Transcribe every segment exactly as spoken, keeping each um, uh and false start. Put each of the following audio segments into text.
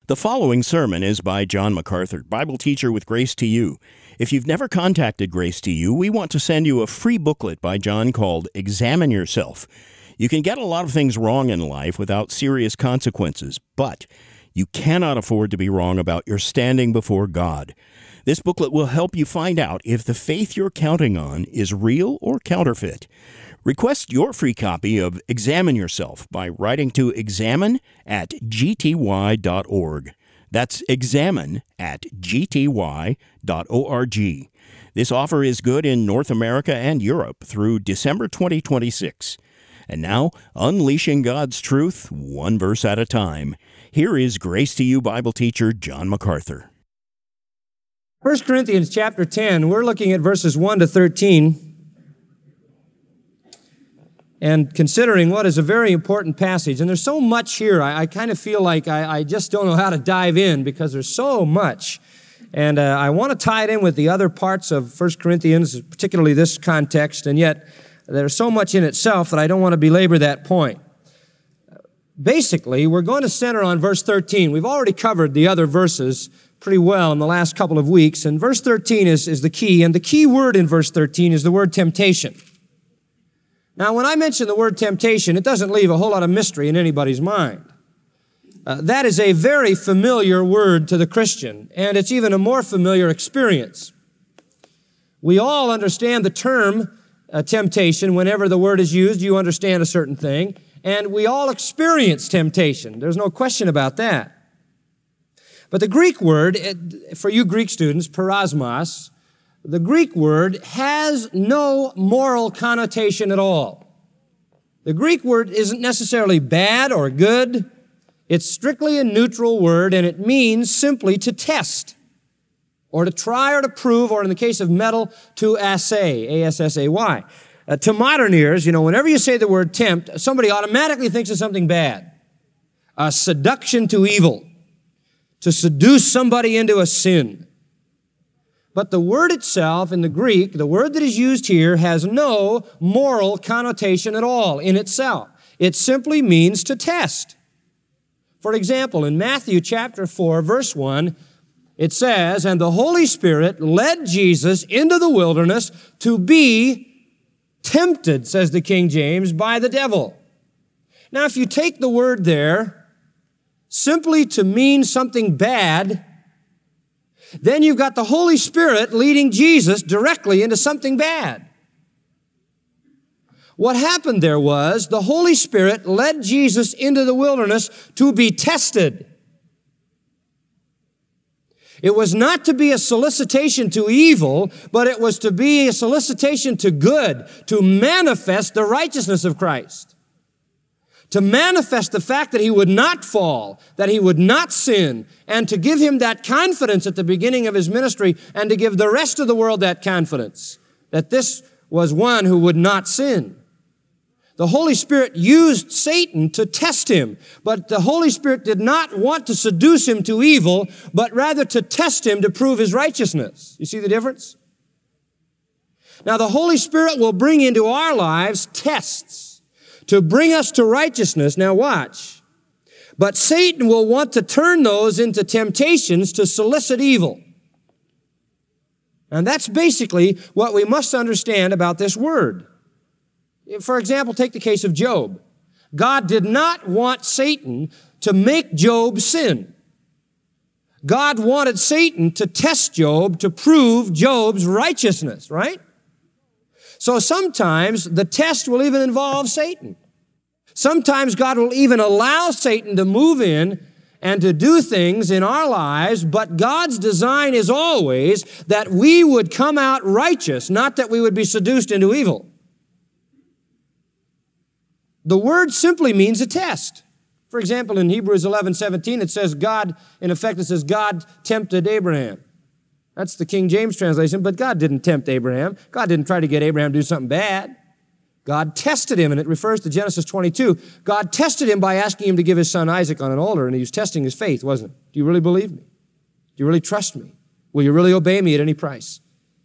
The following sermon is by John MacArthur, Bible teacher with Grace to You. If you've never contacted Grace to You, we want to send you a free booklet by John called Examine Yourself. You can get a lot of things wrong in life without serious consequences, but you cannot afford to be wrong about your standing before God. This booklet will help you find out if the faith you're counting on is real or counterfeit. Request your free copy of Examine Yourself by writing to examine at g t y dot org. That's examine at g t y dot org. This offer is good in North America and Europe through December twenty twenty-six. And now, unleashing God's truth, one verse at a time. Here is Grace to You Bible teacher John MacArthur. First Corinthians chapter ten, we're looking at verses one to thirteen. And considering what is a very important passage, and there's so much here, I, I kind of feel like I, I just don't know how to dive in because there's so much. And uh, I want to tie it in with the other parts of First Corinthians, particularly this context, and yet there's so much in itself that I don't want to belabor that point. Basically, we're going to center on verse thirteen. We've already covered the other verses pretty well in the last couple of weeks, and verse thirteen is, is the key, and the key word in verse thirteen is the word temptation. Now, when I mention the word temptation, it doesn't leave a whole lot of mystery in anybody's mind. Uh, that is a very familiar word to the Christian, and it's even a more familiar experience. We all understand the term uh, temptation. Whenever the word is used, you understand a certain thing, and we all experience temptation. There's no question about that. But the Greek word, for you Greek students, parasmos, the Greek word has no moral connotation at all. The Greek word isn't necessarily bad or good. It's strictly a neutral word, and it means simply to test, or to try or to prove, or in the case of metal, to assay, A S S A Y. Uh, to modern ears, you know, whenever you say the word tempt, somebody automatically thinks of something bad. A seduction to evil, to seduce somebody into a sin. But the word itself in the Greek, the word that is used here, has no moral connotation at all in itself. It simply means to test. For example, in Matthew chapter four, verse one, it says, "And the Holy Spirit led Jesus into the wilderness to be tempted," says the King James, "by the devil." Now, if you take the word there simply to mean something bad, then you've got the Holy Spirit leading Jesus directly into something bad. What happened there was the Holy Spirit led Jesus into the wilderness to be tested. It was not to be a solicitation to evil, but it was to be a solicitation to good, to manifest the righteousness of Christ. To manifest the fact that he would not fall, that he would not sin, and to give him that confidence at the beginning of his ministry, and to give the rest of the world that confidence, that this was one who would not sin. The Holy Spirit used Satan to test him, but the Holy Spirit did not want to seduce him to evil, but rather to test him to prove his righteousness. You see the difference? Now, the Holy Spirit will bring into our lives tests to bring us to righteousness. Now watch. But Satan will want to turn those into temptations to solicit evil. And that's basically what we must understand about this word. For example, take the case of Job. God did not want Satan to make Job sin. God wanted Satan to test Job to prove Job's righteousness, right? So sometimes the test will even involve Satan. Sometimes God will even allow Satan to move in and to do things in our lives, but God's design is always that we would come out righteous, not that we would be seduced into evil. The word simply means a test. For example, in Hebrews eleven seventeen, it says God, in effect, it says God tempted Abraham. That's the King James translation, but God didn't tempt Abraham. God didn't try to get Abraham to do something bad. God tested him, and it refers to Genesis twenty-two. God tested him by asking him to give his son Isaac on an altar, and he was testing his faith, wasn't it? Do you really believe me? Do you really trust me? Will you really obey me at any price?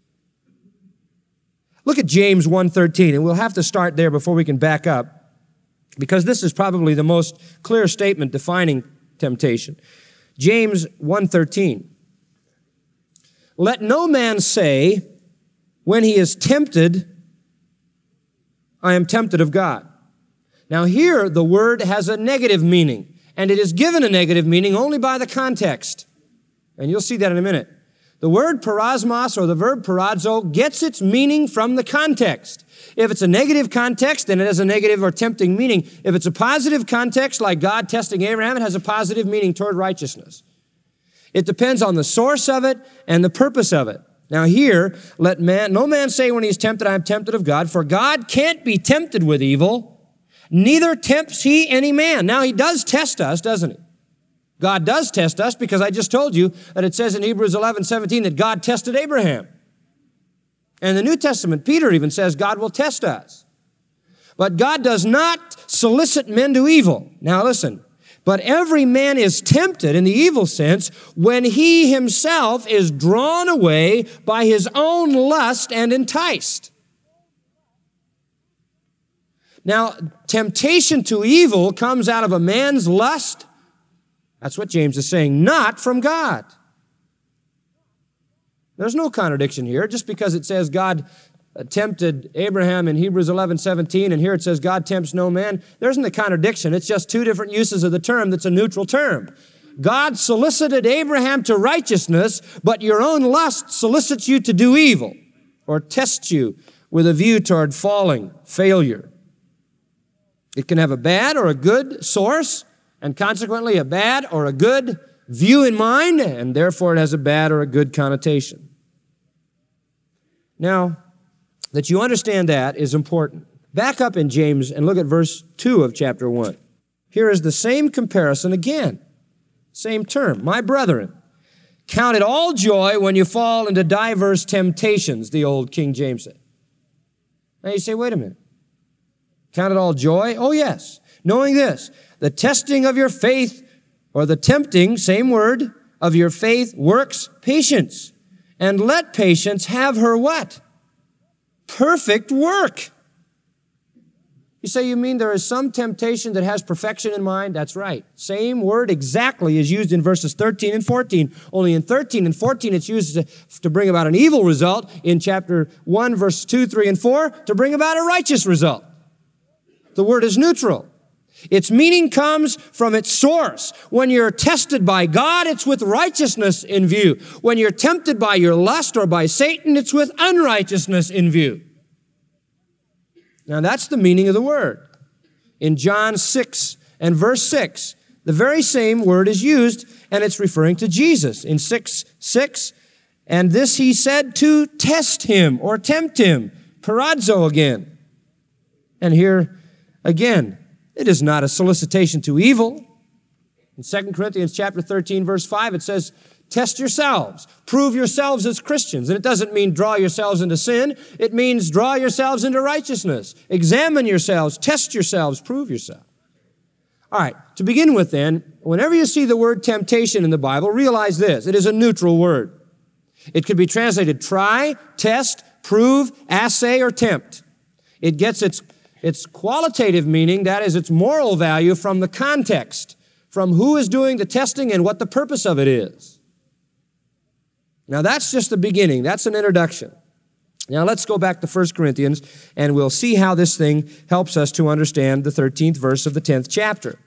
Look at James one thirteen, and we'll have to start there before we can back up, because this is probably the most clear statement defining temptation. James one thirteen. Let no man say, when he is tempted, I am tempted of God. Now here, the word has a negative meaning, and it is given a negative meaning only by the context. And you'll see that in a minute. The word parasmos, or the verb parazo, gets its meaning from the context. If it's a negative context, then it has a negative or tempting meaning. If it's a positive context, like God testing Abraham, it has a positive meaning toward righteousness. It depends on the source of it and the purpose of it. Now here, let man, no man say when he's tempted, I am tempted of God, for God can't be tempted with evil, neither tempts he any man. Now he does test us, doesn't he? God does test us, because I just told you that it says in Hebrews eleven seventeen that God tested Abraham. And in the New Testament, Peter even says God will test us. But God does not solicit men to evil. Now listen, but every man is tempted in the evil sense when he himself is drawn away by his own lust and enticed. Now, temptation to evil comes out of a man's lust. That's what James is saying, not from God. There's no contradiction here. Just because it says God tempted Abraham in Hebrews eleven seventeen, and here it says God tempts no man, there isn't a contradiction. It's just two different uses of the term that's a neutral term. God solicited Abraham to righteousness, but your own lust solicits you to do evil, or tests you with a view toward falling, failure. It can have a bad or a good source, and consequently a bad or a good view in mind, and therefore it has a bad or a good connotation. Now, that you understand that is important. Back up in James and look at verse two of chapter one. Here is the same comparison again. Same term. My brethren, count it all joy when you fall into diverse temptations, the old King James said. Now you say, wait a minute. Count it all joy? Oh yes. Knowing this, the testing of your faith, or the tempting, same word, of your faith works patience. And let patience have her what? Perfect work. You say, you mean there is some temptation that has perfection in mind? That's right. Same word exactly is used in verses thirteen and fourteen. Only in thirteen and fourteen it's used to, to bring about an evil result. In chapter one, verse two, three, and four, to bring about a righteous result. The word is neutral. Its meaning comes from its source. When you're tested by God, it's with righteousness in view. When you're tempted by your lust or by Satan, it's with unrighteousness in view. Now that's the meaning of the word. In John six and verse six, the very same word is used, and it's referring to Jesus. In six six, and this he said to test him or tempt him, parazo again. And here again, it is not a solicitation to evil. In Second Corinthians chapter thirteen, verse five, it says, test yourselves. Prove yourselves as Christians. And it doesn't mean draw yourselves into sin. It means draw yourselves into righteousness. Examine yourselves. Test yourselves. Prove yourself. All right, to begin with then, whenever you see the word temptation in the Bible, realize this. It is a neutral word. It could be translated try, test, prove, assay, or tempt. It gets its Its qualitative meaning, that is its moral value, from the context, from who is doing the testing and what the purpose of it is. Now that's just the beginning. That's an introduction. Now let's go back to First Corinthians and we'll see how this thing helps us to understand the thirteenth verse of the tenth chapter.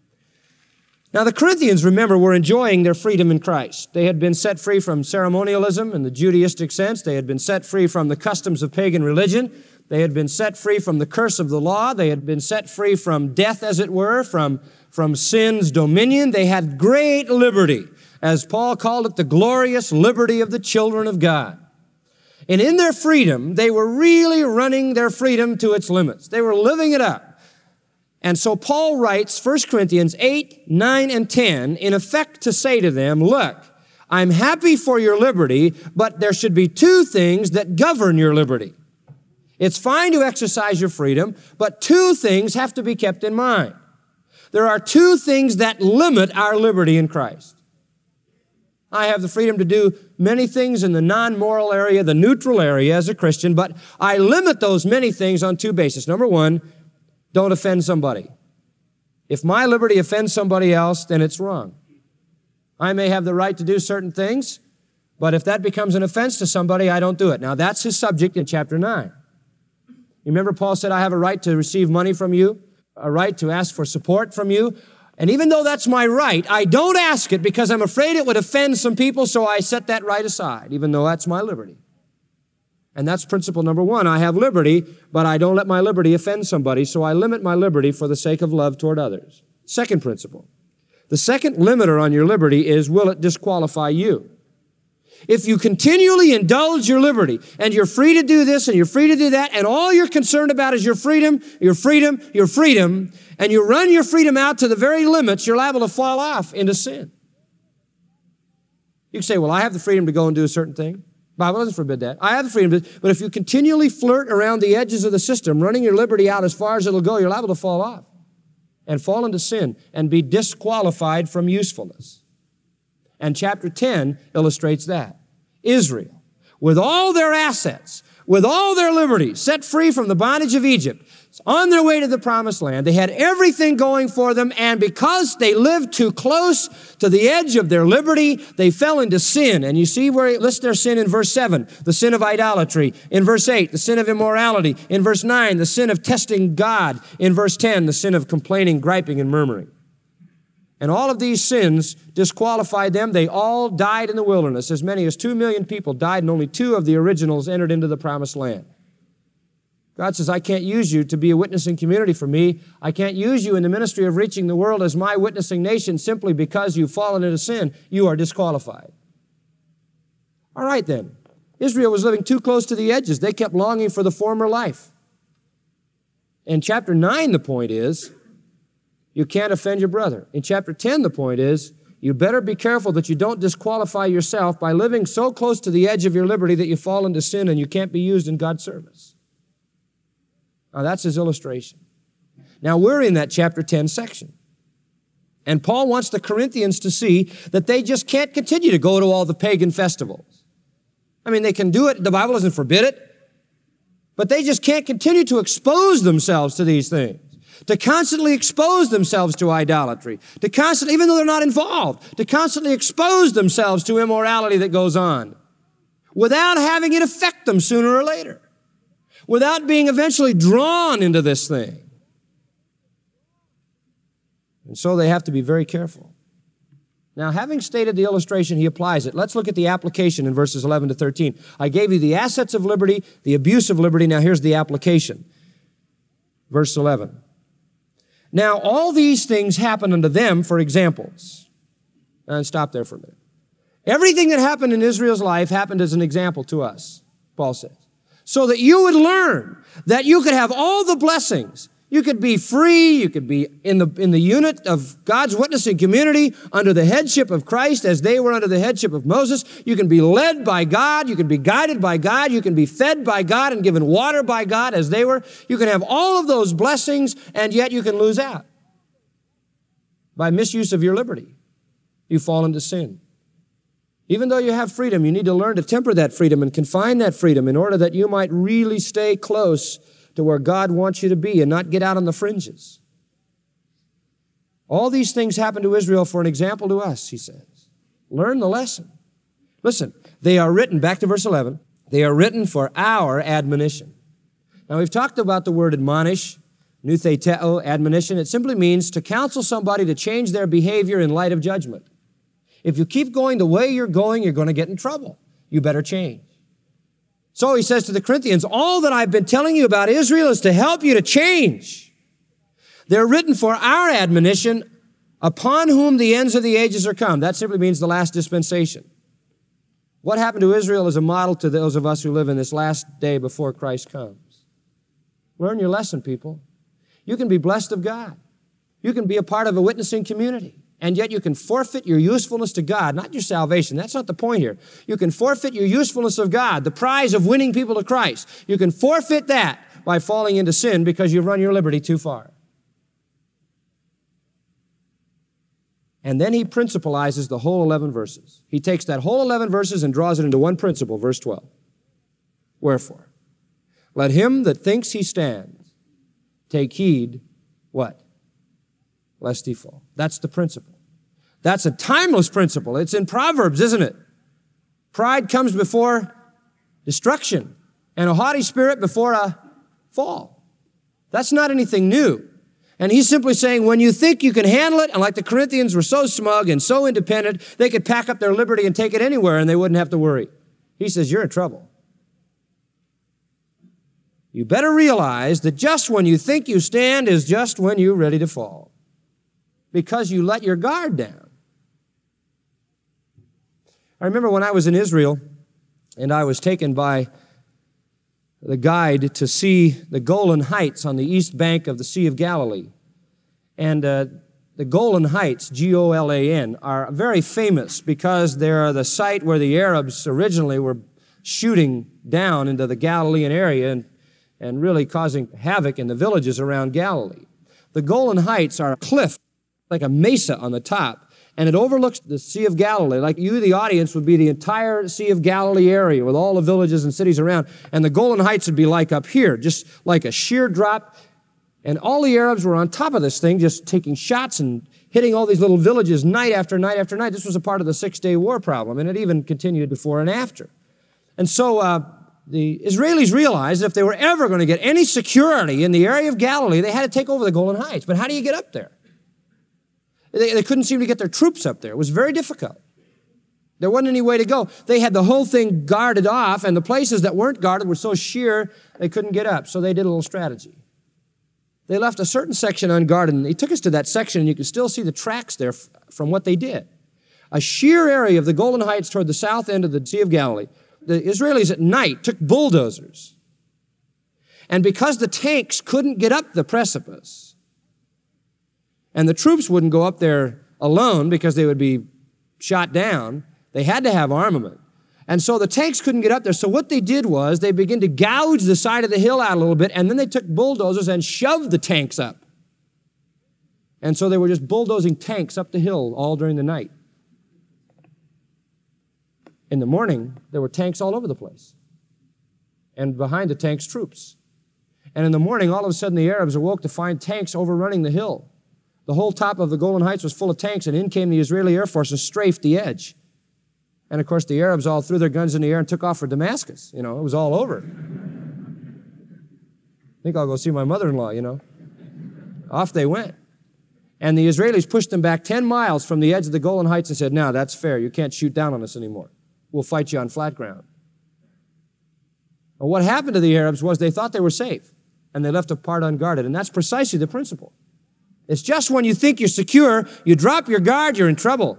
Now the Corinthians, remember, were enjoying their freedom in Christ. They had been set free from ceremonialism in the Judaistic sense. They had been set free from the customs of pagan religion. They had been set free from the curse of the law. They had been set free from death, as it were, from, from sin's dominion. They had great liberty. As Paul called it, the glorious liberty of the children of God. And in their freedom, they were really running their freedom to its limits. They were living it up. And so Paul writes First Corinthians eight, nine, and ten, in effect to say to them, look, I'm happy for your liberty, but there should be two things that govern your liberty. It's fine to exercise your freedom, but two things have to be kept in mind. There are two things that limit our liberty in Christ. I have the freedom to do many things in the non-moral area, the neutral area as a Christian, but I limit those many things on two bases. Number one, don't offend somebody. If my liberty offends somebody else, then it's wrong. I may have the right to do certain things, but if that becomes an offense to somebody, I don't do it. Now, that's his subject in chapter nine. You remember Paul said, I have a right to receive money from you, a right to ask for support from you. And even though that's my right, I don't ask it because I'm afraid it would offend some people, so I set that right aside, even though that's my liberty. And that's principle number one. I have liberty, but I don't let my liberty offend somebody, so I limit my liberty for the sake of love toward others. Second principle. The second limiter on your liberty is, will it disqualify you? If you continually indulge your liberty, and you're free to do this, and you're free to do that, and all you're concerned about is your freedom, your freedom, your freedom, and you run your freedom out to the very limits, you're liable to fall off into sin. You can say, well, I have the freedom to go and do a certain thing. The Bible doesn't forbid that. I have the freedom to, but if you continually flirt around the edges of the system, running your liberty out as far as it'll go, you're liable to fall off and fall into sin and be disqualified from usefulness. And chapter ten illustrates that. Israel, with all their assets, with all their liberties, set free from the bondage of Egypt, on their way to the promised land. They had everything going for them, and because they lived too close to the edge of their liberty, they fell into sin. And you see where it lists their sin in verse seven, the sin of idolatry. In verse eight, the sin of immorality. In verse nine, the sin of testing God. In verse ten, the sin of complaining, griping, and murmuring. And all of these sins disqualified them. They all died in the wilderness. As many as two million people died, and only two of the originals entered into the promised land. God says, I can't use you to be a witnessing community for me. I can't use you in the ministry of reaching the world as my witnessing nation simply because you've fallen into sin. You are disqualified. All right then. Israel was living too close to the edges. They kept longing for the former life. In chapter nine, the point is, you can't offend your brother. In chapter ten, the point is, you better be careful that you don't disqualify yourself by living so close to the edge of your liberty that you fall into sin and you can't be used in God's service. Now, that's his illustration. Now, we're in that chapter ten section. And Paul wants the Corinthians to see that they just can't continue to go to all the pagan festivals. I mean, they can do it. The Bible doesn't forbid it. But they just can't continue to expose themselves to these things, to constantly expose themselves to idolatry, to constantly, even though they're not involved, to constantly expose themselves to immorality that goes on without having it affect them sooner or later, without being eventually drawn into this thing. And so they have to be very careful. Now, having stated the illustration, he applies it. Let's look at the application in verses eleven to thirteen. I gave you the assets of liberty, the abuse of liberty. Now, here's the application. Verse eleven. Now, all these things happen unto them for examples. And stop there for a minute. Everything that happened in Israel's life happened as an example to us, Paul says. So that you would learn that you could have all the blessings. You could be free. You could be in the, in the unit of God's witnessing community under the headship of Christ as they were under the headship of Moses. You can be led by God. You can be guided by God. You can be fed by God and given water by God as they were. You can have all of those blessings, and yet you can lose out by misuse of your liberty. You fall into sin. Even though you have freedom, you need to learn to temper that freedom and confine that freedom in order that you might really stay close to where God wants you to be and not get out on the fringes. All these things happened to Israel for an example to us, he says. Learn the lesson. Listen, they are written, back to verse eleven, they are written for our admonition. Now, we've talked about the word admonish, nutheteo, admonition. It simply means to counsel somebody to change their behavior in light of judgment. If you keep going the way you're going, you're going to get in trouble. You better change. So he says to the Corinthians, all that I've been telling you about Israel is to help you to change. They're written for our admonition, upon whom the ends of the ages are come. That simply means the last dispensation. What happened to Israel is a model to those of us who live in this last day before Christ comes. Learn your lesson, people. You can be blessed of God. You can be a part of a witnessing community. And yet you can forfeit your usefulness to God, not your salvation. That's not the point here. You can forfeit your usefulness of God, the prize of winning people to Christ. You can forfeit that by falling into sin because you've run your liberty too far. And then he principalizes the whole eleven verses. He takes that whole eleven verses and draws it into one principle, verse twelve. Wherefore, let him that thinks he stands take heed, what? Lest he fall. That's the principle. That's a timeless principle. It's in Proverbs, isn't it? Pride comes before destruction, and a haughty spirit before a fall. That's not anything new. And he's simply saying, when you think you can handle it, and like the Corinthians were so smug and so independent, they could pack up their liberty and take it anywhere and they wouldn't have to worry. He says, you're in trouble. You better realize that just when you think you stand is just when you're ready to fall, because you let your guard down. I remember when I was in Israel and I was taken by the guide to see the Golan Heights on the east bank of the Sea of Galilee. And uh, the Golan Heights, G O L A N, are very famous because they're the site where the Arabs originally were shooting down into the Galilean area and, and really causing havoc in the villages around Galilee. The Golan Heights are a cliff, like a mesa on the top, and it overlooks the Sea of Galilee. Like you, the audience, would be the entire Sea of Galilee area with all the villages and cities around. And the Golan Heights would be like up here, just like a sheer drop. And all the Arabs were on top of this thing, just taking shots and hitting all these little villages night after night after night. This was a part of the Six-Day War problem, and it even continued before and after. And so uh, the Israelis realized that if they were ever going to get any security in the area of Galilee, they had to take over the Golan Heights. But how do you get up there? They, they couldn't seem to get their troops up there. It was very difficult. There wasn't any way to go. They had the whole thing guarded off, and the places that weren't guarded were so sheer they couldn't get up. So they did a little strategy. They left a certain section unguarded, and they took us to that section, and you can still see the tracks there f- from what they did. A sheer area of the Golan Heights toward the south end of the Sea of Galilee. The Israelis at night took bulldozers. And because the tanks couldn't get up the precipice, and the troops wouldn't go up there alone because they would be shot down, they had to have armament. And so the tanks couldn't get up there. So what they did was they began to gouge the side of the hill out a little bit, and then they took bulldozers and shoved the tanks up. And so they were just bulldozing tanks up the hill all during the night. In the morning, there were tanks all over the place. And behind the tanks, troops. And in the morning, all of a sudden, the Arabs awoke to find tanks overrunning the hill. The whole top of the Golan Heights was full of tanks, and in came the Israeli Air Force and strafed the edge. And, of course, the Arabs all threw their guns in the air and took off for Damascus. You know, it was all over. I think I'll go see my mother-in-law, you know. Off they went. And the Israelis pushed them back ten miles from the edge of the Golan Heights and said, now, that's fair. You can't shoot down on us anymore. We'll fight you on flat ground. And what happened to the Arabs was they thought they were safe, and they left a part unguarded. And that's precisely the principle. It's just when you think you're secure, you drop your guard, you're in trouble.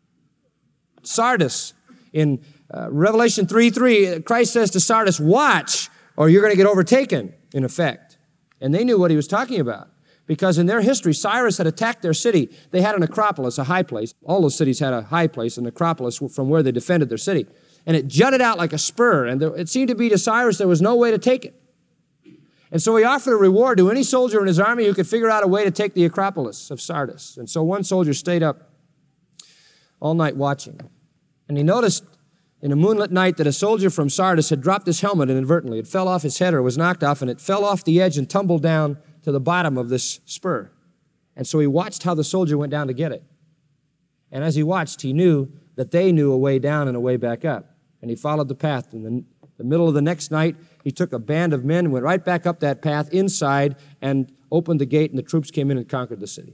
Sardis, in uh, Revelation three three, Christ says to Sardis, watch, or you're going to get overtaken, in effect. And they knew what he was talking about, because in their history, Cyrus had attacked their city. They had an acropolis, a high place. All those cities had a high place, an acropolis from where they defended their city. And it jutted out like a spur, and there, it seemed to be to Cyrus there was no way to take it. And so he offered a reward to any soldier in his army who could figure out a way to take the Acropolis of Sardis. And so one soldier stayed up all night watching. And he noticed in a moonlit night that a soldier from Sardis had dropped his helmet inadvertently. It fell off his head or was knocked off, and it fell off the edge and tumbled down to the bottom of this spur. And so he watched how the soldier went down to get it. And as he watched, he knew that they knew a way down and a way back up. And he followed the path. In the, the middle of the next night, he took a band of men, went right back up that path inside, and opened the gate, and the troops came in and conquered the city.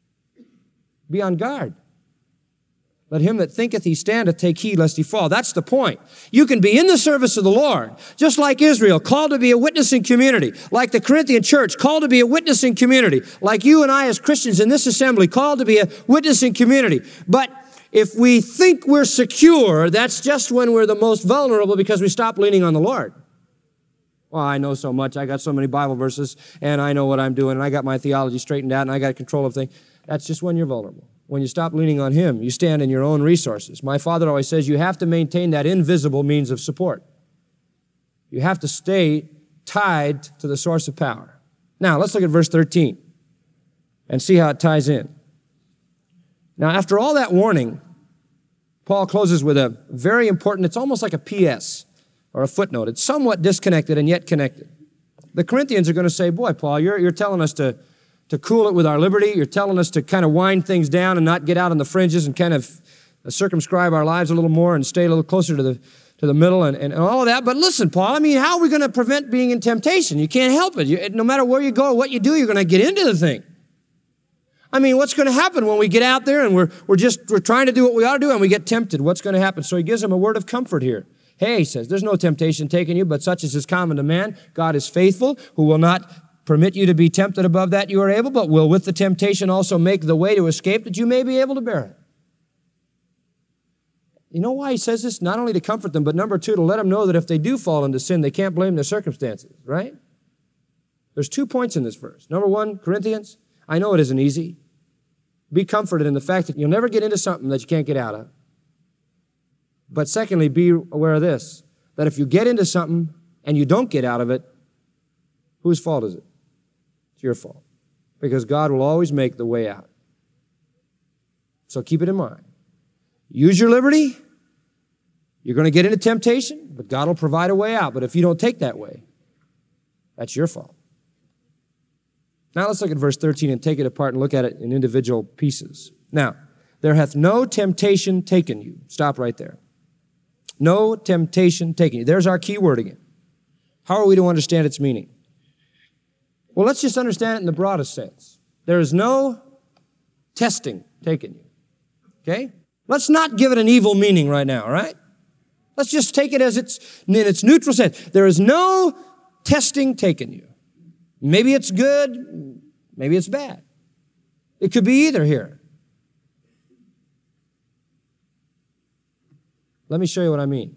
Be on guard. Let him that thinketh he standeth take heed lest he fall. That's the point. You can be in the service of the Lord, just like Israel, called to be a witnessing community, like the Corinthian church, called to be a witnessing community, like you and I as Christians in this assembly, called to be a witnessing community. But if we think we're secure, that's just when we're the most vulnerable, because we stop leaning on the Lord. Well, I know so much. I got so many Bible verses, and I know what I'm doing, and I got my theology straightened out, and I got control of things. That's just when you're vulnerable. When you stop leaning on Him, you stand in your own resources. My father always says you have to maintain that invisible means of support. You have to stay tied to the source of power. Now, let's look at verse thirteen and see how it ties in. Now, after all that warning, Paul closes with a very important, it's almost like a P S or a footnote. It's somewhat disconnected and yet connected. The Corinthians are going to say, boy, Paul, you're, you're telling us to, to cool it with our liberty. You're telling us to kind of wind things down and not get out on the fringes and kind of circumscribe our lives a little more and stay a little closer to the to the middle and, and all of that. But listen, Paul, I mean, how are we going to prevent being in temptation? You can't help it. You, no matter where you go or what you do, you're going to get into the thing. I mean, what's going to happen when we get out there and we're, we're just, we're trying to do what we ought to do and we get tempted? What's going to happen? So he gives them a word of comfort here. Hey, he says, there's no temptation taken you, but such as is common to man. God is faithful, who will not permit you to be tempted above that you are able, but will with the temptation also make the way to escape that you may be able to bear it. You know why he says this? Not only to comfort them, but number two, to let them know that if they do fall into sin, they can't blame their circumstances, right? There's two points in this verse. Number one, Corinthians, I know it isn't easy. Be comforted in the fact that you'll never get into something that you can't get out of. But secondly, be aware of this, that if you get into something and you don't get out of it, whose fault is it? It's your fault. Because God will always make the way out. So keep it in mind. Use your liberty. You're going to get into temptation, but God will provide a way out. But if you don't take that way, that's your fault. Now let's look at verse thirteen and take it apart and look at it in individual pieces. Now, there hath no temptation taken you. Stop right there. No temptation taken you. There's our key word again. How are we to understand its meaning? Well, let's just understand it in the broadest sense. There is no testing taken you. Okay? Let's not give it an evil meaning right now, all right? Let's just take it as it's in its neutral sense. There is no testing taken you. Maybe it's good, maybe it's bad. It could be either here. Let me show you what I mean.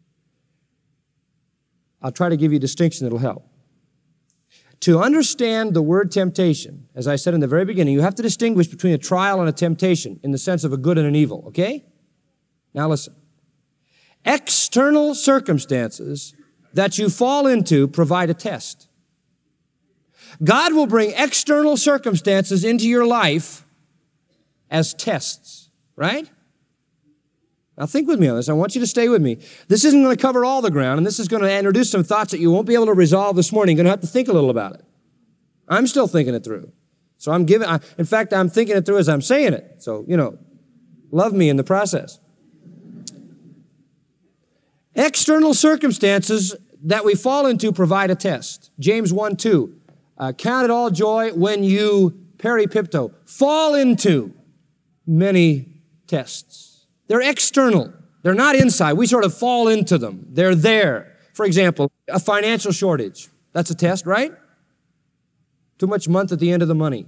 I'll try to give you a distinction that'll help. To understand the word temptation, as I said in the very beginning, you have to distinguish between a trial and a temptation in the sense of a good and an evil, okay? Now listen. External circumstances that you fall into provide a test. God will bring external circumstances into your life as tests, right? Now think with me on this. I want you to stay with me. This isn't going to cover all the ground, and this is going to introduce some thoughts that you won't be able to resolve this morning. You're going to have to think a little about it. I'm still thinking it through. So I'm giving, I, in fact, I'm thinking it through as I'm saying it. So, you know, love me in the process. External circumstances that we fall into provide a test. James one two. Uh, count it all joy when you, peripipto, fall into many tests. They're external. They're not inside. We sort of fall into them. They're there. For example, a financial shortage. That's a test, right? Too much month at the end of the money.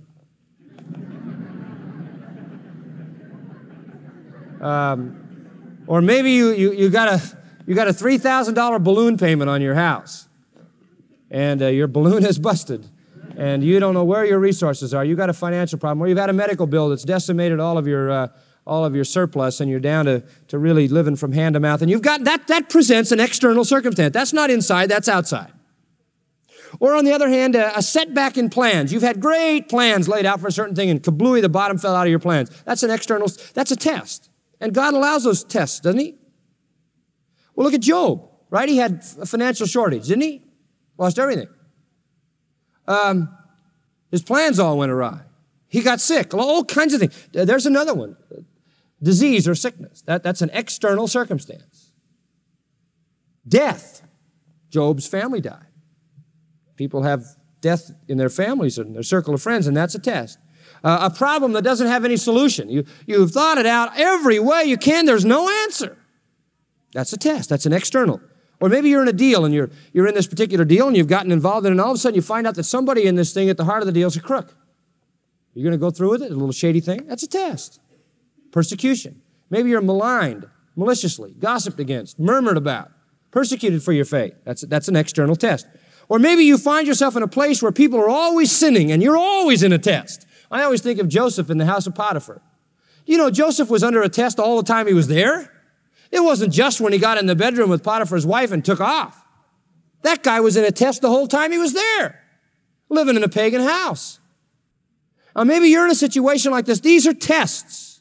Um, or maybe you, you, you got a, you got a three thousand dollars balloon payment on your house. And uh, your balloon is busted. And you don't know where your resources are. You got a financial problem, or you've had a medical bill that's decimated all of your uh, all of your surplus, and you're down to, to really living from hand to mouth. And you've got that that presents an external circumstance. That's not inside, that's outside. Or on the other hand, a, a setback in plans. You've had great plans laid out for a certain thing, and kablooey, the bottom fell out of your plans. That's an external, that's a test. And God allows those tests, doesn't he? Well, look at Job, right? He had a financial shortage, didn't he? Lost everything. Um, his plans all went awry. He got sick, all kinds of things. There's another one, disease or sickness. That, that's an external circumstance. Death. Job's family died. People have death in their families and their circle of friends, and that's a test. Uh, a problem that doesn't have any solution. You, you've thought it out every way you can. There's no answer. That's a test. That's an external. Or maybe you're in a deal, and you're, you're in this particular deal, and you've gotten involved in it, and all of a sudden you find out that somebody in this thing at the heart of the deal is a crook. You're going to go through with it, a little shady thing? That's a test. Persecution. Maybe you're maligned, maliciously, gossiped against, murmured about, persecuted for your faith. That's, that's an external test. Or maybe you find yourself in a place where people are always sinning, and you're always in a test. I always think of Joseph in the house of Potiphar. You know, Joseph was under a test all the time he was there. It wasn't just when he got in the bedroom with Potiphar's wife and took off. That guy was in a test the whole time he was there, living in a pagan house. Now, maybe you're in a situation like this. These are tests.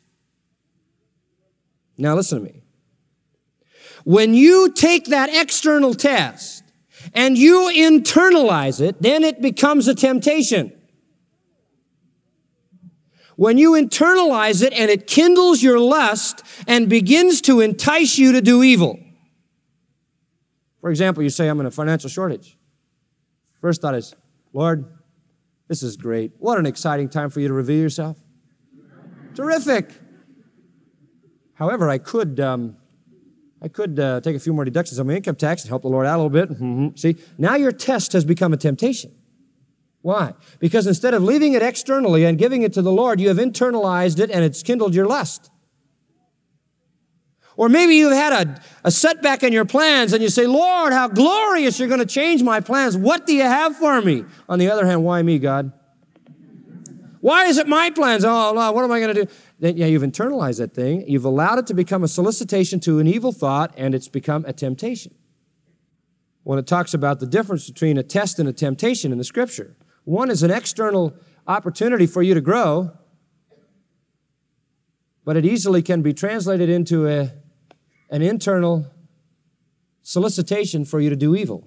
Now, listen to me. When you take that external test and you internalize it, then it becomes a temptation. When you internalize it and it kindles your lust and begins to entice you to do evil. For example, you say, I'm in a financial shortage. First thought is, Lord, this is great. What an exciting time for you to reveal yourself. Terrific. However, I could um, I could uh, take a few more deductions on my income tax and help the Lord out a little bit. Mm-hmm. See, now your test has become a temptation. Why? Because instead of leaving it externally and giving it to the Lord, you have internalized it and it's kindled your lust. Or maybe you've had a, a setback in your plans and you say, Lord, how glorious, you're going to change my plans. What do you have for me? On the other hand, why me, God? Why is it my plans? Oh, no, what am I going to do? Then, yeah, you've internalized that thing. You've allowed it to become a solicitation to an evil thought, and it's become a temptation. When it talks about the difference between a test and a temptation in the Scripture, one is an external opportunity for you to grow, but it easily can be translated into a, an internal solicitation for you to do evil.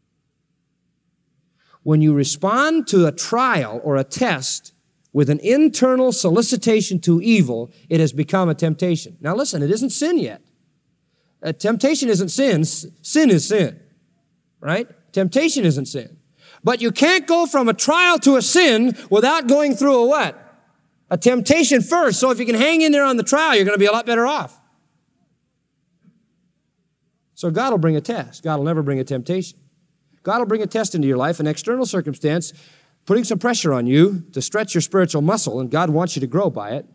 When you respond to a trial or a test with an internal solicitation to evil, it has become a temptation. Now listen, it isn't sin yet. A temptation isn't sin. Sin is sin, right? Temptation isn't sin. But you can't go from a trial to a sin without going through a what? A temptation first. So if you can hang in there on the trial, you're going to be a lot better off. So God will bring a test. God will never bring a temptation. God will bring a test into your life, an external circumstance, putting some pressure on you to stretch your spiritual muscle, and God wants you to grow by it.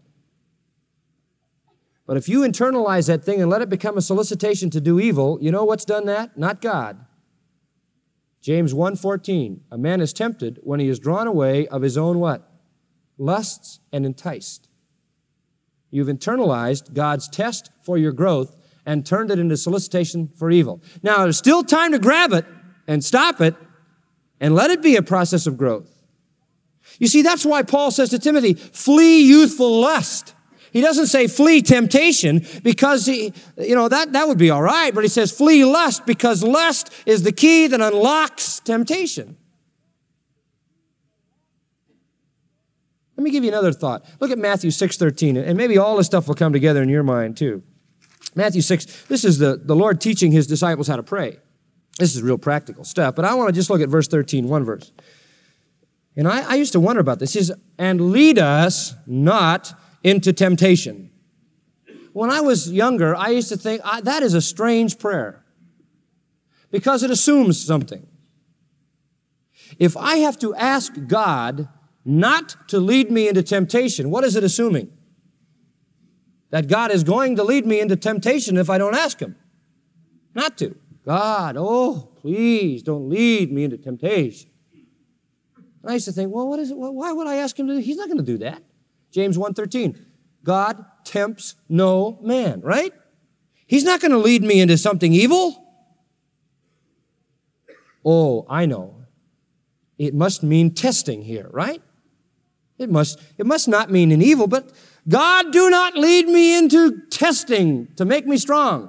But if you internalize that thing and let it become a solicitation to do evil, you know what's done that? Not God. James one fourteen, a man is tempted when he is drawn away of his own what? Lusts and enticed. You've internalized God's test for your growth and turned it into solicitation for evil. Now, there's still time to grab it and stop it and let it be a process of growth. You see, that's why Paul says to Timothy, flee youthful lust. He doesn't say flee temptation because, he, you know, that, that would be all right, but he says flee lust because lust is the key that unlocks temptation. Let me give you another thought. Look at Matthew six thirteen, and maybe all this stuff will come together in your mind too. Matthew six, this is the, the Lord teaching his disciples how to pray. This is real practical stuff, but I want to just look at verse thirteen, one verse. And I, I used to wonder about this. He says, and lead us not into temptation. When I was younger, I used to think, I, that is a strange prayer because it assumes something. If I have to ask God not to lead me into temptation, what is it assuming? That God is going to lead me into temptation if I don't ask Him. Not to. God, oh, please don't lead me into temptation. And I used to think, well, what is it? Why would I ask Him to do? He's not going to do that. James one thirteen, God tempts no man, right? He's not going to lead me into something evil. Oh, I know. It must mean testing here, right? It must, it must not mean an evil, but God, do not lead me into testing to make me strong.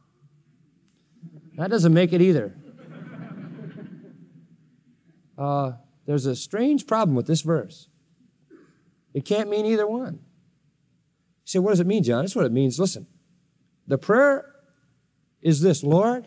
That doesn't make it either. Uh, there's a strange problem with this verse. It can't mean either one. You say, what does it mean, John? That's what it means. Listen, the prayer is this, Lord,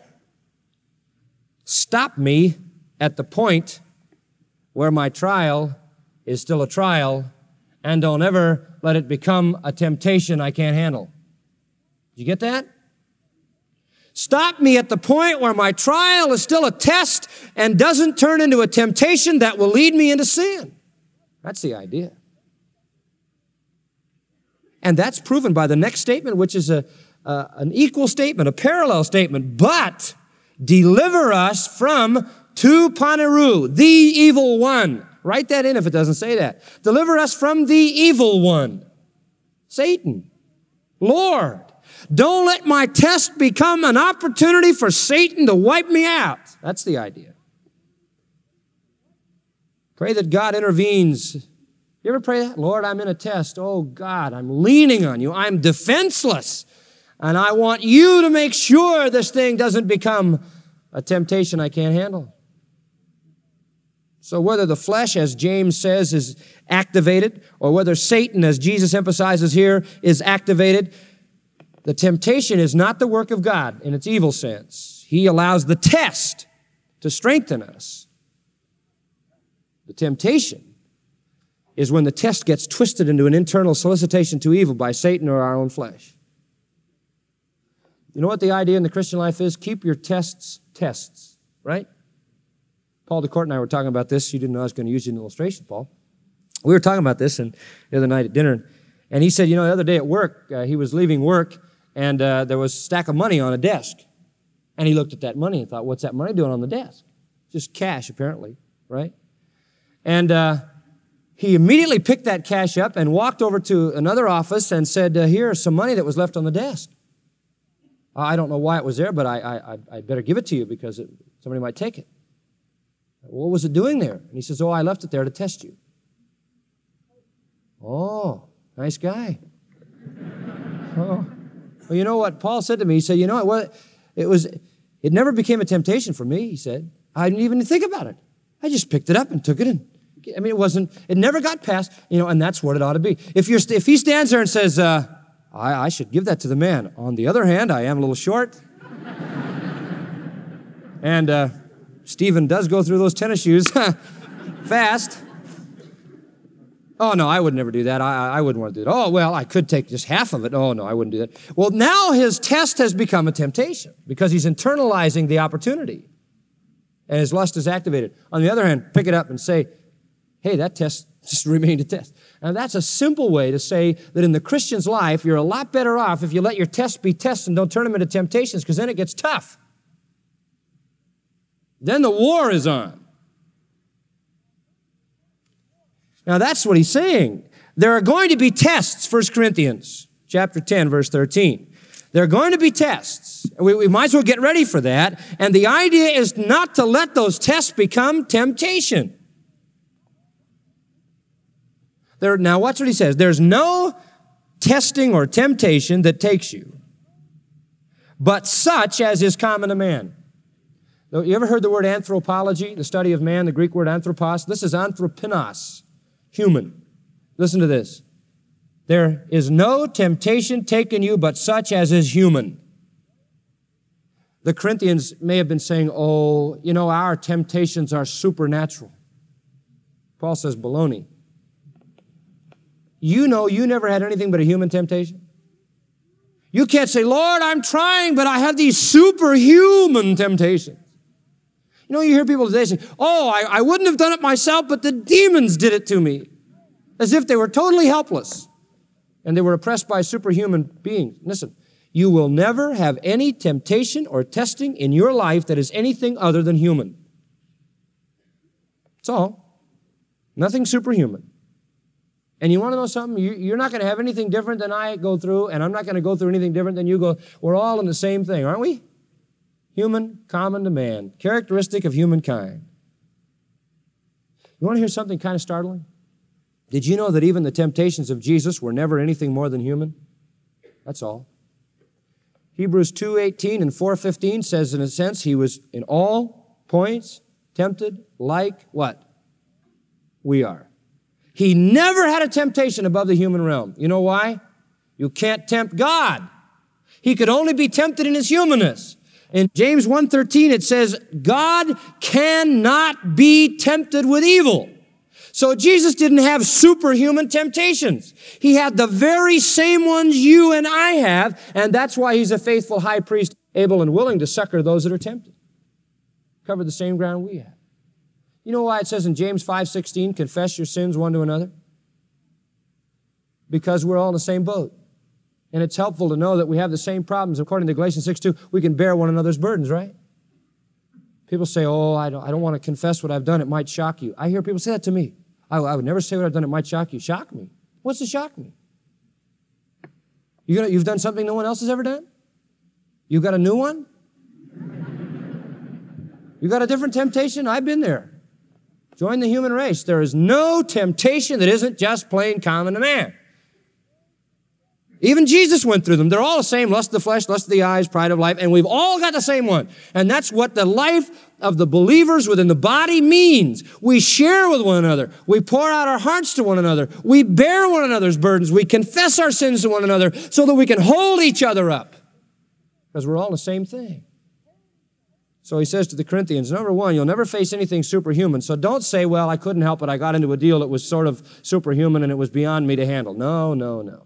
stop me at the point where my trial is still a trial, and don't ever let it become a temptation I can't handle. Did you get that? Stop me at the point where my trial is still a test and doesn't turn into a temptation that will lead me into sin. That's the idea. And that's proven by the next statement, which is a, a, an equal statement, a parallel statement. But deliver us from tu paneru, the evil one. Write that in if it doesn't say that. Deliver us from the evil one. Satan. Lord, don't let my test become an opportunity for Satan to wipe me out. That's the idea. Pray that God intervenes. You ever pray that? Lord, I'm in a test. Oh, God, I'm leaning on you. I'm defenseless. And I want you to make sure this thing doesn't become a temptation I can't handle. So whether the flesh, as James says, is activated, or whether Satan, as Jesus emphasizes here, is activated, the temptation is not the work of God in its evil sense. He allows the test to strengthen us. The temptation is when the test gets twisted into an internal solicitation to evil by Satan or our own flesh. You know what the idea in the Christian life is? Keep your tests tests, right? Paul DeCourt and I were talking about this. You didn't know I was going to use you in an illustration, Paul. We were talking about this and the other night at dinner, and he said, you know, the other day at work, uh, he was leaving work, and uh, there was a stack of money on a desk. And he looked at that money and thought, what's that money doing on the desk? Just cash, apparently, right? And uh, he immediately picked that cash up and walked over to another office and said, uh, here's some money that was left on the desk. I don't know why it was there, but I, I, I better give it to you because it, somebody might take it. What was it doing there? And he says, oh, I left it there to test you. Oh, nice guy. Oh. Well, you know what Paul said to me? He said, you know what? It was, it never became a temptation for me, he said. I didn't even think about it. I just picked it up and took it in. I mean, it wasn't, it never got past, you know, and that's what it ought to be. If you're, if he stands there and says, uh, I, I should give that to the man. On the other hand, I am a little short. and uh, Stephen does go through those tennis shoes fast. Oh, no, I would never do that. I, I wouldn't want to do that. Oh, well, I could take just half of it. Oh, no, I wouldn't do that. Well, now his test has become a temptation because he's internalizing the opportunity and his lust is activated. On the other hand, pick it up and say, hey, that test just remained a test. Now, that's a simple way to say that in the Christian's life, you're a lot better off if you let your tests be tests and don't turn them into temptations, because then it gets tough. Then the war is on. Now, that's what he's saying. There are going to be tests, First Corinthians chapter ten, verse thirteen. There are going to be tests. We, we might as well get ready for that. And the idea is not to let those tests become temptation. There, now, watch what he says. There's no testing or temptation that takes you, but such as is common to man. You ever heard the word anthropology, the study of man, the Greek word anthropos? This is anthropinos, human. Listen to this. There is no temptation taken you but such as is human. The Corinthians may have been saying, oh, you know, our temptations are supernatural. Paul says, baloney. You know you never had anything but a human temptation. You can't say, Lord, I'm trying, but I have these superhuman temptations. You know, you hear people today say, oh, I, I wouldn't have done it myself, but the demons did it to me. As if they were totally helpless and they were oppressed by superhuman beings. Listen, you will never have any temptation or testing in your life that is anything other than human. That's all. Nothing superhuman. And you want to know something? You're not going to have anything different than I go through, and I'm not going to go through anything different than you go. We're all in the same thing, aren't we? Human, common to man, characteristic of humankind. You want to hear something kind of startling? Did you know that even the temptations of Jesus were never anything more than human? That's all. Hebrews two eighteen and four fifteen says, in a sense, he was in all points tempted like what? We are. He never had a temptation above the human realm. You know why? You can't tempt God. He could only be tempted in his humanness. In James one thirteen, it says, God cannot be tempted with evil. So Jesus didn't have superhuman temptations. He had the very same ones you and I have, and that's why he's a faithful high priest, able and willing to succor those that are tempted. Cover the same ground we have. You know why it says in James five sixteen, confess your sins one to another? Because we're all in the same boat. And it's helpful to know that we have the same problems. According to Galatians six two, we can bear one another's burdens, right? People say, oh, I don't, I don't want to confess what I've done. It might shock you. I hear people say that to me. I, I would never say what I've done. It might shock you. Shock me. What's to shock me? You gonna, you've done something no one else has ever done? You got a new one? You got a different temptation? I've been there. Join the human race. There is no temptation that isn't just plain common to man. Even Jesus went through them. They're all the same. Lust of the flesh, lust of the eyes, pride of life. And we've all got the same one. And that's what the life of the believers within the body means. We share with one another. We pour out our hearts to one another. We bear one another's burdens. We confess our sins to one another so that we can hold each other up. Because we're all the same thing. So he says to the Corinthians, number one, you'll never face anything superhuman. So don't say, well, I couldn't help it. I got into a deal that was sort of superhuman and it was beyond me to handle. No, no, no.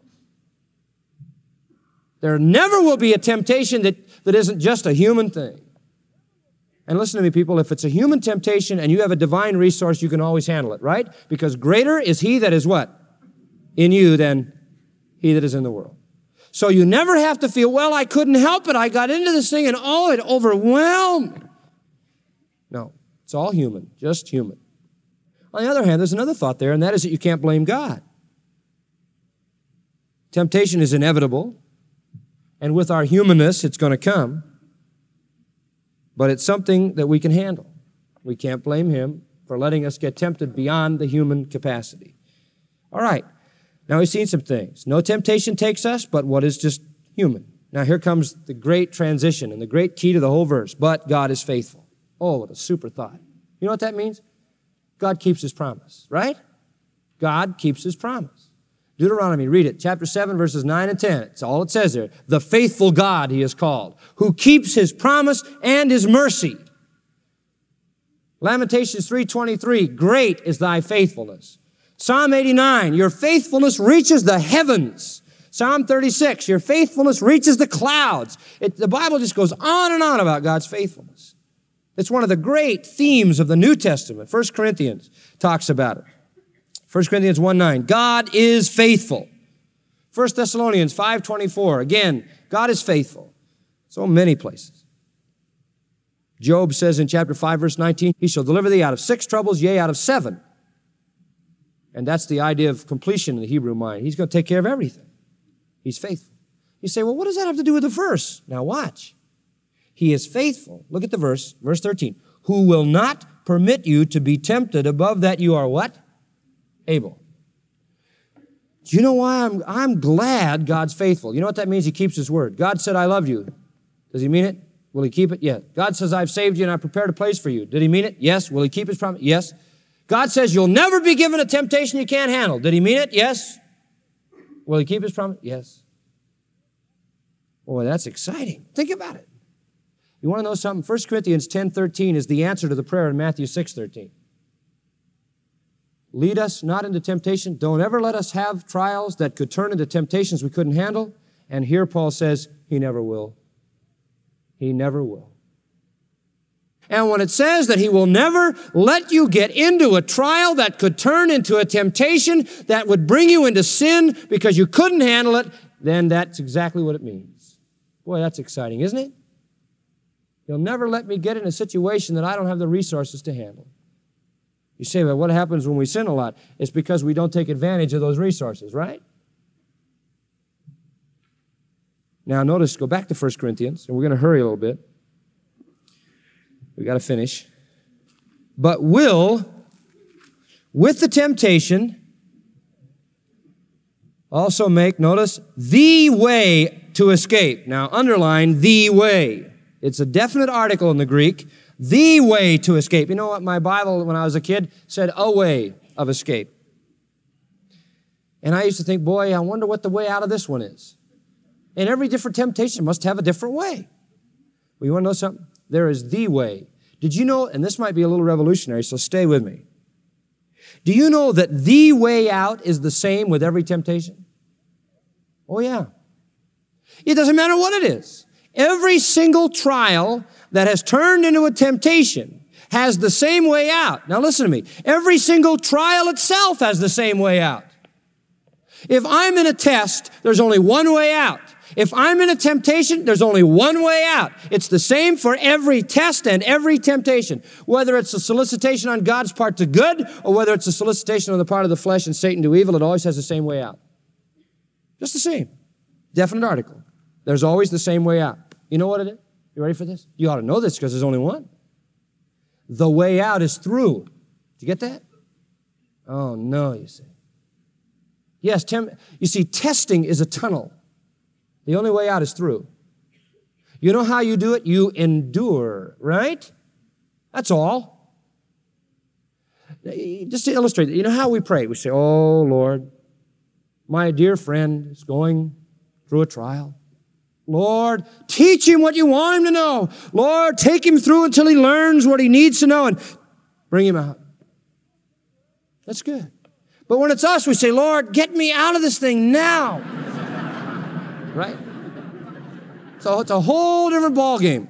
There never will be a temptation that, that isn't just a human thing. And listen to me, people, if it's a human temptation and you have a divine resource, you can always handle it, right? Because greater is he that is what? In you than he that is in the world. So you never have to feel, well, I couldn't help it. I got into this thing and oh, it overwhelmed me. No, it's all human, just human. On the other hand, there's another thought there, and that is that you can't blame God. Temptation is inevitable. And with our humanness, it's going to come. But it's something that we can handle. We can't blame him for letting us get tempted beyond the human capacity. All right. Now we've seen some things. No temptation takes us, but what is just human. Now here comes the great transition and the great key to the whole verse. But God is faithful. Oh, what a super thought. You know what that means? God keeps his promise, right? God keeps his promise. Deuteronomy, read it, chapter seven, verses nine and ten. It's all it says there. The faithful God he is called, who keeps his promise and his mercy. Lamentations three twenty-three, great is thy faithfulness. Psalm eighty-nine, your faithfulness reaches the heavens. Psalm thirty-six, your faithfulness reaches the clouds. It, the Bible just goes on and on about God's faithfulness. It's one of the great themes of the New Testament. First Corinthians talks about it. First Corinthians one nine, God is faithful. First Thessalonians five twenty-four, again, God is faithful. So many places. Job says in chapter five, verse nineteen, he shall deliver thee out of six troubles, yea, out of seven. And that's the idea of completion in the Hebrew mind. He's going to take care of everything. He's faithful. You say, well, what does that have to do with the verse? Now watch. He is faithful. Look at the verse, verse thirteen. Who will not permit you to be tempted above that you are what? Able. Do you know why I'm, I'm glad God's faithful? You know what that means? He keeps his word. God said, I love you. Does he mean it? Will he keep it? Yes. God says, I've saved you and I've prepared a place for you. Did he mean it? Yes. Will he keep his promise? Yes. God says, you'll never be given a temptation you can't handle. Did he mean it? Yes. Will he keep his promise? Yes. Boy, that's exciting. Think about it. You want to know something? First Corinthians ten thirteen is the answer to the prayer in Matthew six thirteen. Lead us not into temptation. Don't ever let us have trials that could turn into temptations we couldn't handle. And here Paul says, he never will. He never will. And when it says that he will never let you get into a trial that could turn into a temptation that would bring you into sin because you couldn't handle it, then that's exactly what it means. Boy, that's exciting, isn't it? He'll never let me get in a situation that I don't have the resources to handle. You say, well, what happens when we sin a lot? It's because we don't take advantage of those resources, right? Now, notice, go back to First Corinthians, and we're going to hurry a little bit. We've got to finish. But will, with the temptation, also make, notice, the way to escape. Now, underline the way. It's a definite article in the Greek. The way to escape. You know what? My Bible, when I was a kid, said a way of escape. And I used to think, boy, I wonder what the way out of this one is. And every different temptation must have a different way. Well, you want to know something? There is the way. Did you know, and this might be a little revolutionary, so stay with me. Do you know that the way out is the same with every temptation? Oh, yeah. It doesn't matter what it is. Every single trial that has turned into a temptation has the same way out. Now listen to me. Every single trial itself has the same way out. If I'm in a test, there's only one way out. If I'm in a temptation, there's only one way out. It's the same for every test and every temptation. Whether it's a solicitation on God's part to good or whether it's a solicitation on the part of the flesh and Satan to evil, it always has the same way out. Just the same. Definite article. There's always the same way out. You know what it is? You ready for this? You ought to know this because there's only one. The way out is through. Did you get that? Oh, no, you see. Yes, tem- you see, testing is a tunnel. The only way out is through. You know how you do it? You endure, right? That's all. Just to illustrate, you know how we pray? We say, oh, Lord, my dear friend is going through a trial. Lord, teach him what you want him to know. Lord, take him through until he learns what he needs to know and bring him out. That's good. But when it's us, we say, Lord, get me out of this thing now. Right? So it's a whole different ballgame.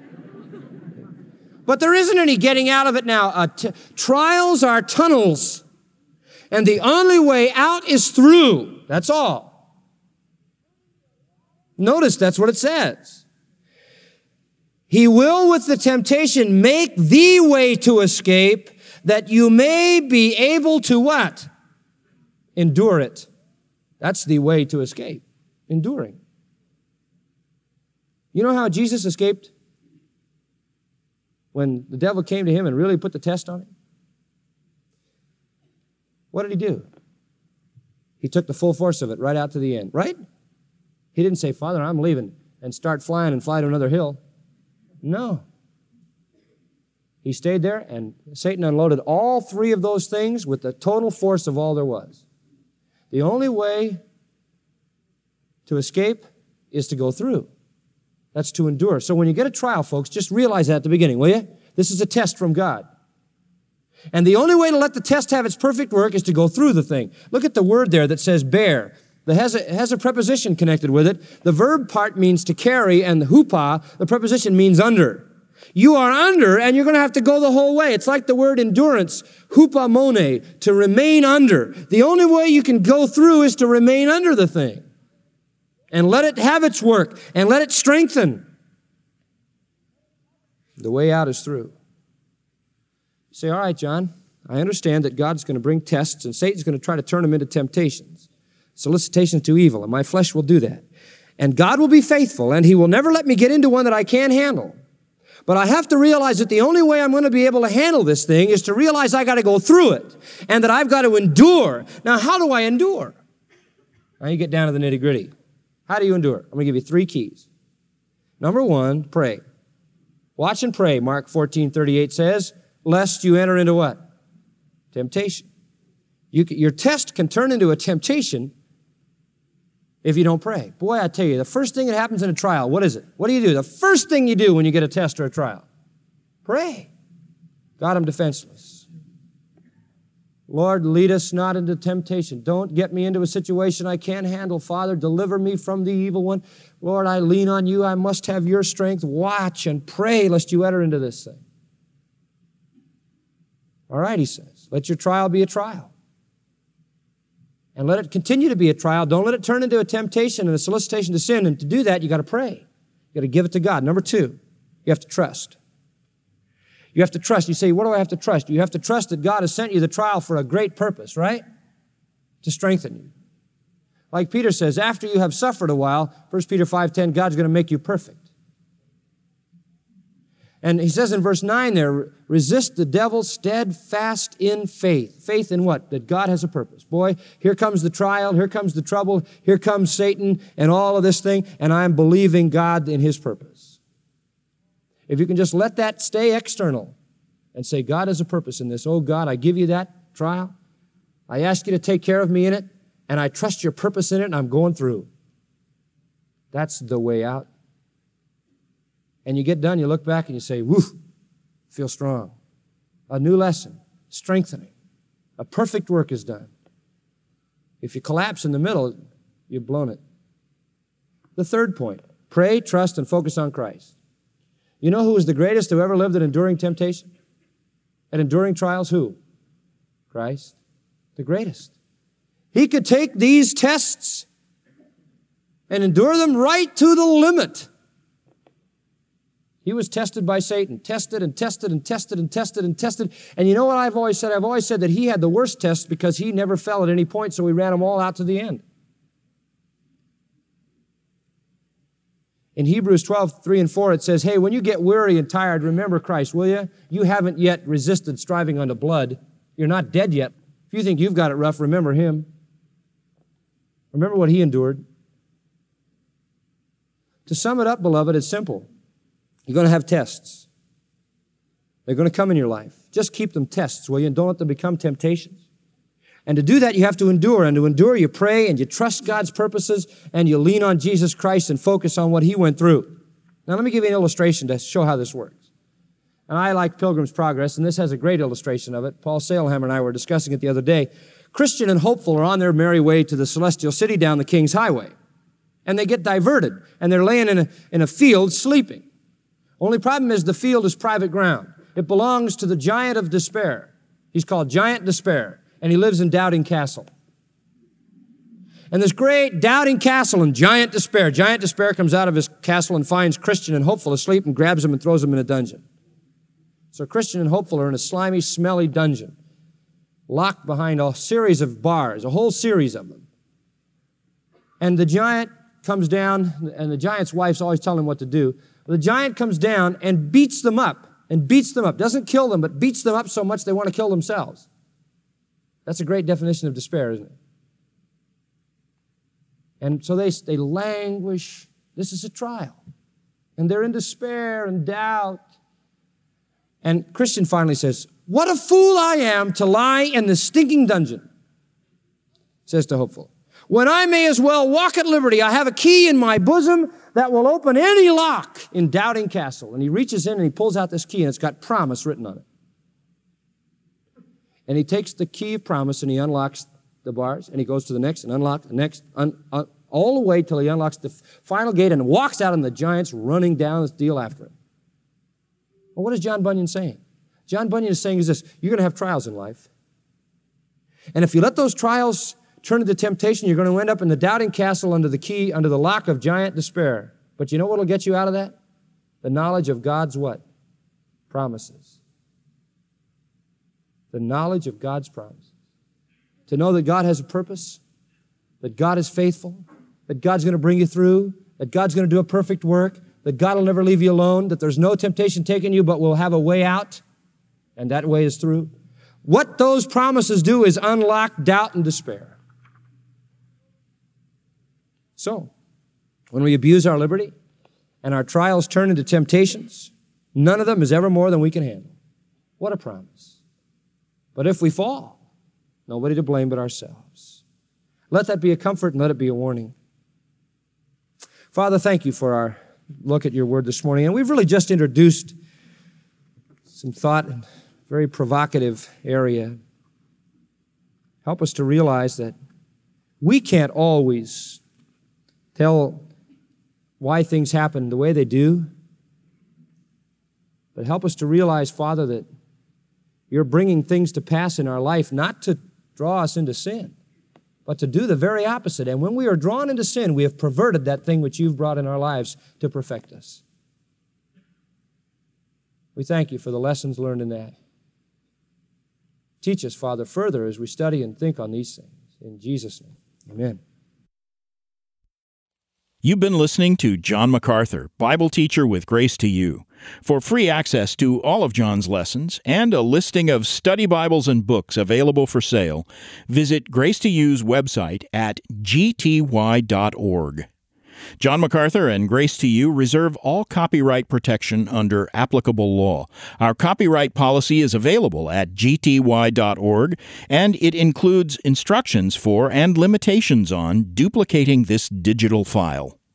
But there isn't any getting out of it now. Uh, t- trials are tunnels. And the only way out is through. That's all. Notice that's what it says. He will with the temptation make the way to escape that you may be able to what? Endure it. That's the way to escape. Enduring. You know how Jesus escaped? When the devil came to him and really put the test on him? What did he do? He took the full force of it right out to the end, right? He didn't say, Father, I'm leaving, and start flying and fly to another hill. No. He stayed there, and Satan unloaded all three of those things with the total force of all there was. The only way to escape is to go through. That's to endure. So when you get a trial, folks, just realize that at the beginning, will you? This is a test from God. And the only way to let the test have its perfect work is to go through the thing. Look at the word there that says bear. That has a, has a preposition connected with it. The verb part means to carry, and the hupa, the preposition means under. You are under, and you're going to have to go the whole way. It's like the word endurance, hupamone, to remain under. The only way you can go through is to remain under the thing. And let it have its work, and let it strengthen. The way out is through. You say, all right, John, I understand that God's going to bring tests, and Satan's going to try to turn them into temptations. Solicitations to evil, and my flesh will do that. And God will be faithful, and He will never let me get into one that I can't handle. But I have to realize that the only way I'm going to be able to handle this thing is to realize I got to go through it, and that I've got to endure. Now, how do I endure? Now you get down to the nitty-gritty. How do you endure? I'm going to give you three keys. Number one, pray. Watch and pray, Mark fourteen thirty-eight says, lest you enter into what? Temptation. You, your test can turn into a temptation if you don't pray. Boy, I tell you, the first thing that happens in a trial, what is it? What do you do? The first thing you do when you get a test or a trial? Pray. God, I'm defenseless. Lord, lead us not into temptation. Don't get me into a situation I can't handle. Father, deliver me from the evil one. Lord, I lean on you. I must have your strength. Watch and pray lest you enter into this thing. All right, he says, let your trial be a trial. And let it continue to be a trial. Don't let it turn into a temptation and a solicitation to sin. And to do that, you got to pray. You got to give it to God. Number two, you have to trust. You have to trust. You say, what do I have to trust? You have to trust that God has sent you the trial for a great purpose, right? To strengthen you. Like Peter says, after you have suffered a while, First Peter five ten, God's going to make you perfect. And he says in verse nine there, resist the devil steadfast in faith. Faith in what? That God has a purpose. Boy, here comes the trial, here comes the trouble, here comes Satan and all of this thing, and I'm believing God in His purpose. If you can just let that stay external and say, God has a purpose in this. Oh, God, I give you that trial. I ask you to take care of me in it, and I trust your purpose in it, and I'm going through. That's the way out. And you get done, you look back and you say, woo, feel strong. A new lesson, strengthening. A perfect work is done. If you collapse in the middle, you've blown it. The third point, pray, trust, and focus on Christ. You know who was the greatest who ever lived at enduring temptation? At enduring trials, who? Christ, the greatest. He could take these tests and endure them right to the limit. He was tested by Satan, tested and tested and tested and tested and tested. And you know what I've always said? I've always said that he had the worst tests because he never fell at any point, so he ran them all out to the end. In Hebrews twelve, three and four, it says, hey, when you get weary and tired, remember Christ, will you? You haven't yet resisted striving unto blood. You're not dead yet. If you think you've got it rough, remember Him. Remember what He endured. To sum it up, beloved, it's simple. You're going to have tests. They're going to come in your life. Just keep them tests, will you? And don't let them become temptations. And to do that, you have to endure. And to endure, you pray and you trust God's purposes and you lean on Jesus Christ and focus on what He went through. Now, let me give you an illustration to show how this works. And I like Pilgrim's Progress, and this has a great illustration of it. Paul Sailhammer and I were discussing it the other day. Christian and hopeful are on their merry way to the celestial city down the King's Highway. And they get diverted, and they're laying in a, in a field sleeping. Only problem is the field is private ground. It belongs to the giant of despair. He's called Giant Despair, and he lives in Doubting Castle. And this great Doubting Castle and Giant Despair. Giant Despair comes out of his castle and finds Christian and hopeful asleep and grabs him and throws him in a dungeon. So Christian and hopeful are in a slimy, smelly dungeon, locked behind a series of bars, a whole series of them. And the giant comes down, and the giant's wife's always telling him what to do. The giant comes down and beats them up, and beats them up. Doesn't kill them, but beats them up so much they want to kill themselves. That's a great definition of despair, isn't it? And so they, they languish. This is a trial. And they're in despair and doubt. And Christian finally says, "What a fool I am to lie in the stinking dungeon," says to hopeful, "when I may as well walk at liberty. I have a key in my bosom that will open any lock in Doubting Castle." And he reaches in and he pulls out this key, and it's got promise written on it. And he takes the key of promise and he unlocks the bars, and he goes to the next and unlocks the next, un, un, all the way till he unlocks the final gate and walks out, and the giant's running down this deal after him. Well, what is John Bunyan saying? John Bunyan is saying is this: you're going to have trials in life. And if you let those trials turn into temptation, you're going to end up in the Doubting Castle under the key, under the lock of Giant Despair. But you know what will get you out of that? The knowledge of God's what? Promises. The knowledge of God's promises. To know that God has a purpose, that God is faithful, that God's going to bring you through, that God's going to do a perfect work, that God will never leave you alone, that there's no temptation taking you, but will have a way out, and that way is through. What those promises do is unlock doubt and despair. So, when we abuse our liberty and our trials turn into temptations, none of them is ever more than we can handle. What a promise. But if we fall, nobody to blame but ourselves. Let that be a comfort and let it be a warning. Father, thank you for our look at your word this morning. And we've really just introduced some thought in a very provocative area. Help us to realize that we can't always tell why things happen the way they do. But help us to realize, Father, that you're bringing things to pass in our life not to draw us into sin, but to do the very opposite. And when we are drawn into sin, we have perverted that thing which you've brought in our lives to perfect us. We thank you for the lessons learned in that. Teach us, Father, further as we study and think on these things. In Jesus' name, amen. You've been listening to John MacArthur, Bible teacher with Grace to You. For free access to all of John's lessons and a listing of study Bibles and books available for sale, visit Grace to You's website at g t y dot org. John MacArthur and Grace to You reserve all copyright protection under applicable law. Our copyright policy is available at g t y dot org, and it includes instructions for and limitations on duplicating this digital file.